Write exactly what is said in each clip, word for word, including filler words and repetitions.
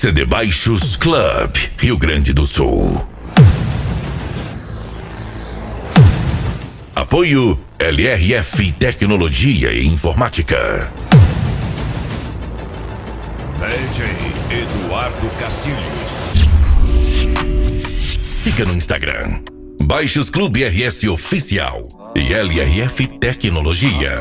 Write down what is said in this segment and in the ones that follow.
C D Baixos Club, Rio Grande do Sul. Apoio L R F Tecnologia e Informática. D J Eduardo Castilhos. Siga no Instagram Baixos Clube R S Oficial e L R F Tecnologia.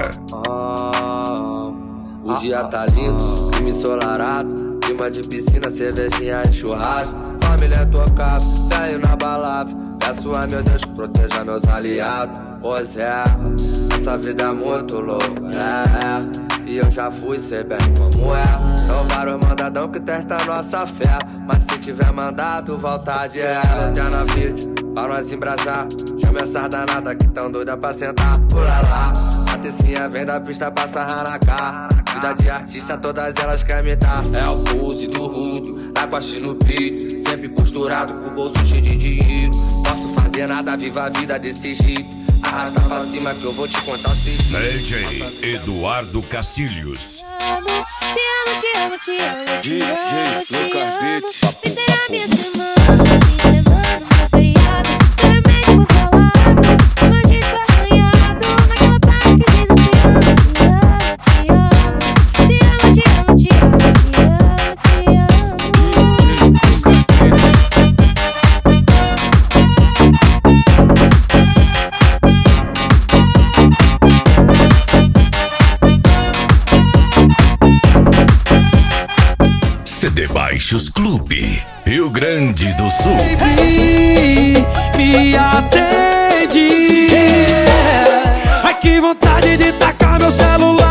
O dia tá lindo, clima ensolarado, clima de piscina, cervejinha e churrasco. Família tocada, velho na balada. Peço a meu Deus que proteja meus aliados. Pois é, essa vida é muito louca, é, é. E eu já fui, sei bem como é. São vários mandadão que testam nossa fé, mas se tiver mandado, volta de é. Até na vídeo, pra nós embrasar. Chama essas danadas que tão doida pra sentar. Pula lá, a tecinha vem da pista pra sarrar na cara. Vida de artista, todas elas querem me dar. É o pulse do rudo, na costa no peito. Sempre posturado, com o bolso cheio de dinheiro. Posso fazer nada, viva a vida desse jeito. Arrasta pra cima que eu vou te contar o segredo. D J Eduardo Castilhos. Te amo, te amo, te amo, te amo, te amo, te amo. Me será minha semana, me levando pra feriado. Vermelho por colado, maldito arranhado. Naquela parte que diz eu te amo, te amo. Te amo, te amo, te amo, te amo, te amo. C D Baixos Clube, Rio Grande do Sul. Baby, me atende. Ai, que vontade de tacar meu celular.